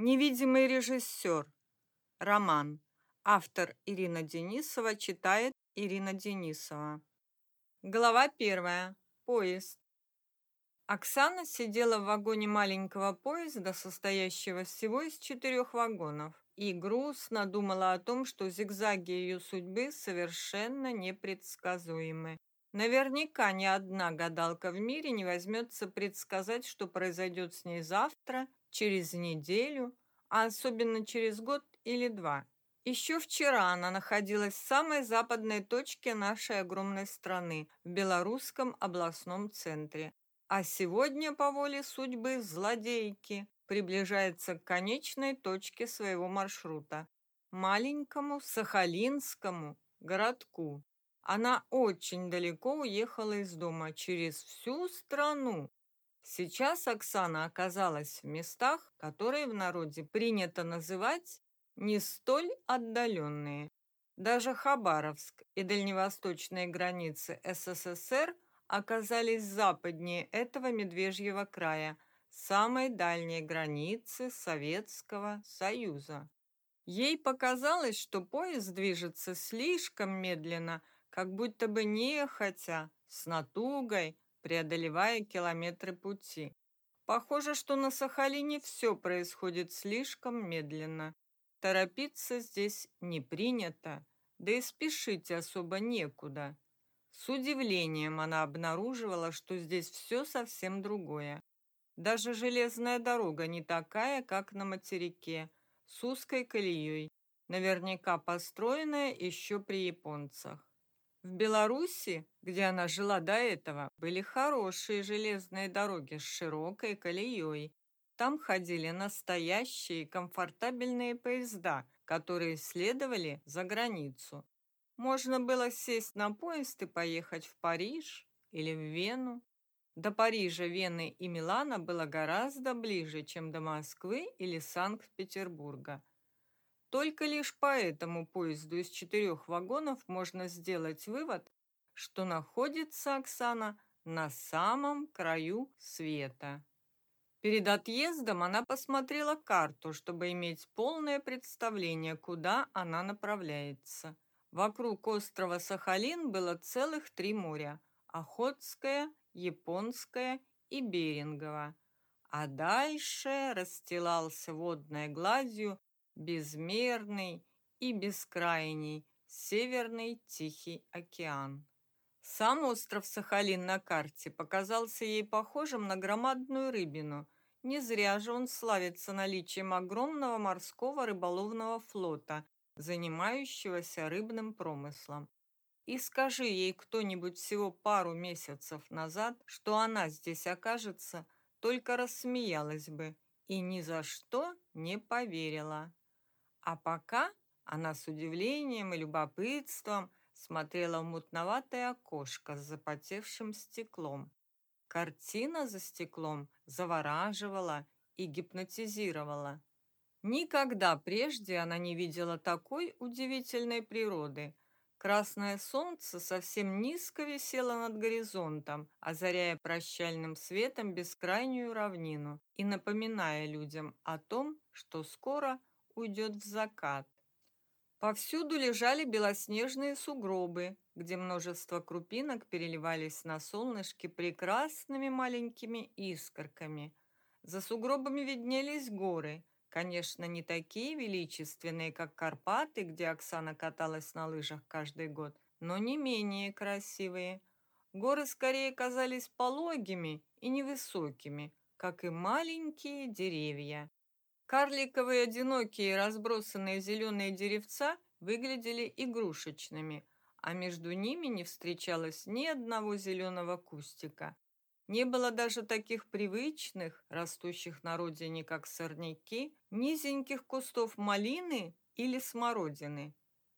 Невидимый режиссер. Роман. Автор Ирина Денисова, читает Ирина Денисова. Глава 1. Поезд. Оксана сидела в вагоне маленького поезда, состоящего всего из 4 вагонов, и грустно думала о том, что зигзаги ее судьбы совершенно непредсказуемы. Наверняка ни одна гадалка в мире не возьмется предсказать, что произойдет с ней завтра, через неделю, а особенно через год или два. Еще вчера она находилась в самой западной точке нашей огромной страны, в Белорусском областном центре. А сегодня, по воле судьбы злодейки, приближается к конечной точке своего маршрута – маленькому Сахалинскому городку. Она очень далеко уехала из дома, через всю страну. Сейчас Оксана оказалась в местах, которые в народе принято называть не столь отдаленные. Даже Хабаровск и дальневосточные границы СССР оказались западнее этого Медвежьего края, самой дальней границы Советского Союза. Ей показалось, что поезд движется слишком медленно, как будто бы нехотя, с натугой, преодолевая километры пути. Похоже, что на Сахалине все происходит слишком медленно. Торопиться здесь не принято, да и спешить особо некуда. С удивлением она обнаруживала, что здесь все совсем другое. Даже железная дорога не такая, как на материке, с узкой колеей, наверняка построенная еще при японцах. В Беларуси, где она жила до этого, были хорошие железные дороги с широкой колеей. Там ходили настоящие комфортабельные поезда, которые следовали за границу. Можно было сесть на поезд и поехать в Париж или в Вену. До Парижа, Вены и Милана было гораздо ближе, чем до Москвы или Санкт-Петербурга. Только лишь по этому поезду из 4 вагонов можно сделать вывод, что находится Оксана на самом краю света. Перед отъездом она посмотрела карту, чтобы иметь полное представление, куда она направляется. Вокруг острова Сахалин было целых 3 моря – Охотское, Японское и Берингово. А дальше расстилался водной гладью безмерный и бескрайний Северный Тихий океан. Сам остров Сахалин на карте показался ей похожим на громадную рыбину. Не зря же он славится наличием огромного морского рыболовного флота, занимающегося рыбным промыслом. И скажи ей кто-нибудь всего пару месяцев назад, что она здесь окажется, только рассмеялась бы и ни за что не поверила. А пока она с удивлением и любопытством смотрела в мутноватое окошко с запотевшим стеклом. Картина за стеклом завораживала и гипнотизировала. Никогда прежде она не видела такой удивительной природы. Красное солнце совсем низко висело над горизонтом, озаряя прощальным светом бескрайнюю равнину и напоминая людям о том, что скоро уйдет в закат. Повсюду лежали белоснежные сугробы, где множество крупинок переливались на солнышке прекрасными маленькими искорками. За сугробами виднелись горы, конечно, не такие величественные, как Карпаты, где Оксана каталась на лыжах каждый год, но не менее красивые. Горы скорее казались пологими и невысокими, как и маленькие деревья. Карликовые одинокие разбросанные зеленые деревца выглядели игрушечными, а между ними не встречалось ни одного зеленого кустика. Не было даже таких привычных, растущих на родине, как сорняки, низеньких кустов малины или смородины.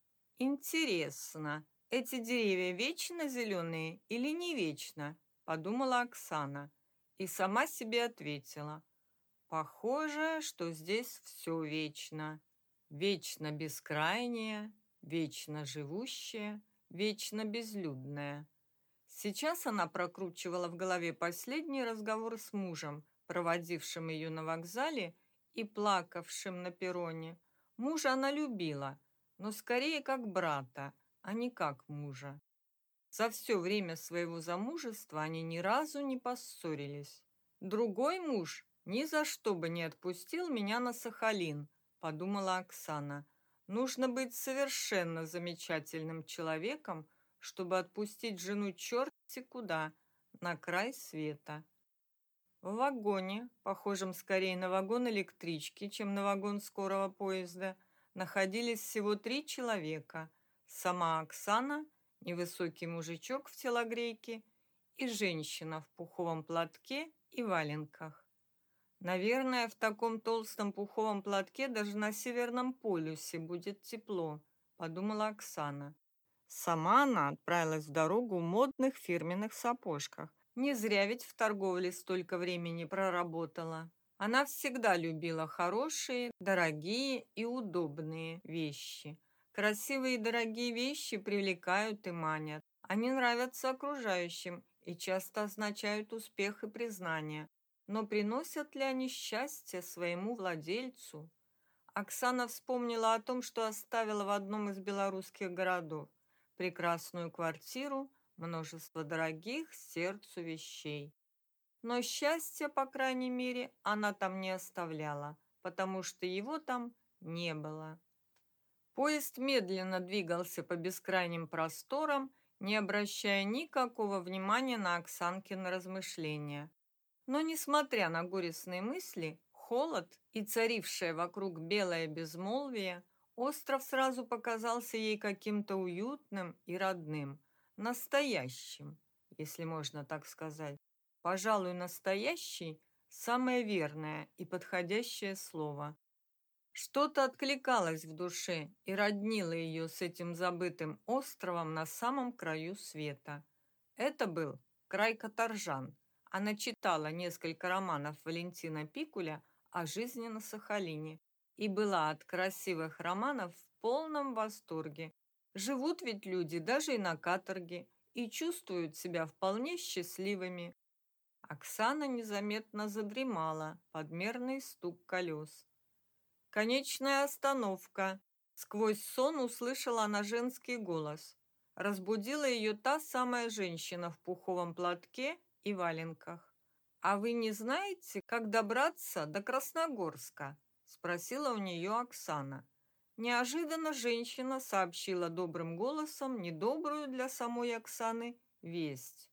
«Интересно, эти деревья вечно зеленые или не вечно?» – подумала Оксана и сама себе ответила – похоже, что здесь все вечно. Вечно бескрайнее, вечно живущее, вечно безлюдное. Сейчас она прокручивала в голове последний разговор с мужем, проводившим ее на вокзале, и плакавшим на перроне. Мужа она любила, но скорее как брата, а не как мужа. За все время своего замужества они ни разу не поссорились. «Другой муж ни за что бы не отпустил меня на Сахалин», – подумала Оксана. «Нужно быть совершенно замечательным человеком, чтобы отпустить жену черти куда, на край света». В вагоне, похожем скорее на вагон электрички, чем на вагон скорого поезда, находились всего 3 человека. Сама Оксана, невысокий мужичок в телогрейке и женщина в пуховом платке и валенках. «Наверное, в таком толстом пуховом платке даже на Северном полюсе будет тепло», – подумала Оксана. Сама она отправилась в дорогу в модных фирменных сапожках. Не зря ведь в торговле столько времени проработала. Она всегда любила хорошие, дорогие и удобные вещи. Красивые и дорогие вещи привлекают и манят. Они нравятся окружающим и часто означают успех и признание. Но приносят ли они счастье своему владельцу? Оксана вспомнила о том, что оставила в одном из белорусских городов. Прекрасную квартиру, множество дорогих сердцу вещей. Но счастья, по крайней мере, она там не оставляла, потому что его там не было. Поезд медленно двигался по бескрайним просторам, не обращая никакого внимания на Оксанкины размышления. Но, несмотря на горестные мысли, холод и царившее вокруг белое безмолвие, остров сразу показался ей каким-то уютным и родным, настоящим, если можно так сказать. Пожалуй, настоящий – самое верное и подходящее слово. Что-то откликалось в душе и роднило ее с этим забытым островом на самом краю света. Это был край Каторжан. Она читала несколько романов Валентина Пикуля о жизни на Сахалине и была от красивых романов в полном восторге. Живут ведь люди даже и на каторге и чувствуют себя вполне счастливыми. Оксана незаметно задремала под мерный стук колес. «Конечная остановка!» Сквозь сон услышала она женский голос. Разбудила ее та самая женщина в пуховом платке и валенках. «А вы не знаете, как добраться до Красногорска?» – спросила у нее Оксана. Неожиданно женщина сообщила добрым голосом недобрую для самой Оксаны весть.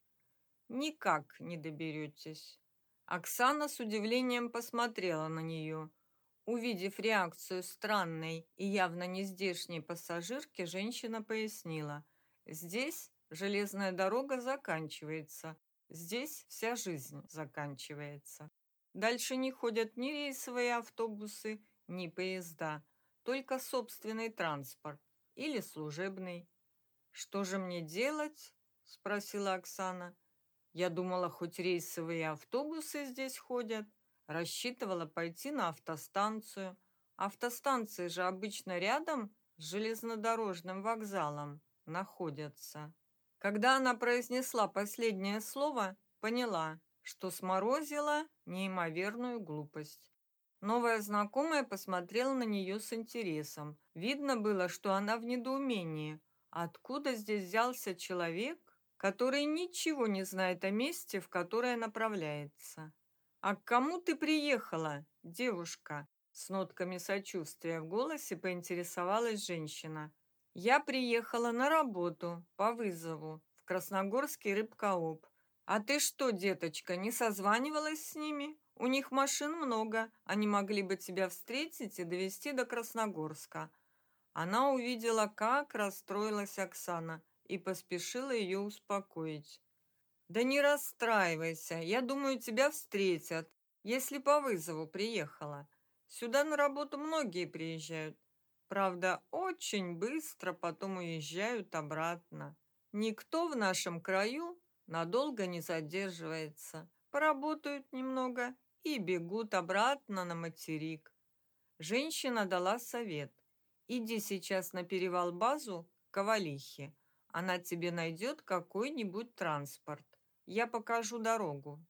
«Никак не доберетесь». Оксана с удивлением посмотрела на нее. Увидев реакцию странной и явно нездешней пассажирки, женщина пояснила: «Здесь железная дорога заканчивается, здесь вся жизнь заканчивается. Дальше не ходят ни рейсовые автобусы, ни поезда, только собственный транспорт или служебный». «Что же мне делать?» – спросила Оксана. «Я думала, хоть рейсовые автобусы здесь ходят». Рассчитывала пойти на автостанцию. Автостанции же обычно рядом с железнодорожным вокзалом находятся. Когда она произнесла последнее слово, поняла, что сморозила неимоверную глупость. Новая знакомая посмотрела на нее с интересом. Видно было, что она в недоумении. Откуда здесь взялся человек, который ничего не знает о месте, в которое направляется? «А к кому ты приехала, девушка?» С нотками сочувствия в голосе поинтересовалась женщина. «Я приехала на работу по вызову в Красногорский рыбкооп. А ты что, деточка, не созванивалась с ними? У них машин много, они могли бы тебя встретить и довезти до Красногорска». Она увидела, как расстроилась Оксана, и поспешила ее успокоить. «Да не расстраивайся, я думаю, тебя встретят, если по вызову приехала. Сюда на работу многие приезжают. Правда, очень быстро потом уезжают обратно. Никто в нашем краю надолго не задерживается. Поработают немного и бегут обратно на материк». Женщина дала совет. «Иди сейчас на перевал-базу к Ковалихе. Она тебе найдет какой-нибудь транспорт. Я покажу дорогу».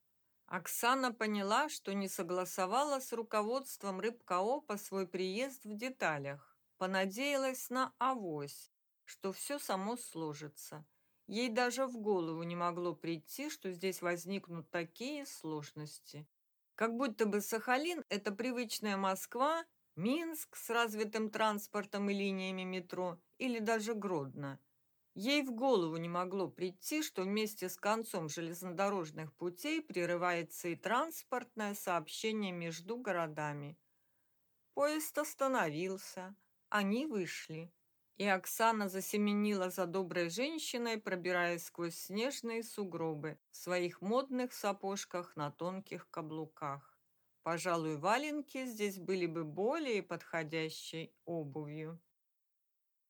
Оксана поняла, что не согласовала с руководством рыбкоопа свой приезд в деталях. Понадеялась на авось, что все само сложится. Ей даже в голову не могло прийти, что здесь возникнут такие сложности. Как будто бы Сахалин – это привычная Москва, Минск с развитым транспортом и линиями метро или даже Гродно. Ей в голову не могло прийти, что вместе с концом железнодорожных путей прерывается и транспортное сообщение между городами. Поезд остановился, они вышли, и Оксана засеменила за доброй женщиной, пробираясь сквозь снежные сугробы в своих модных сапожках на тонких каблуках. Пожалуй, валенки здесь были бы более подходящей обувью.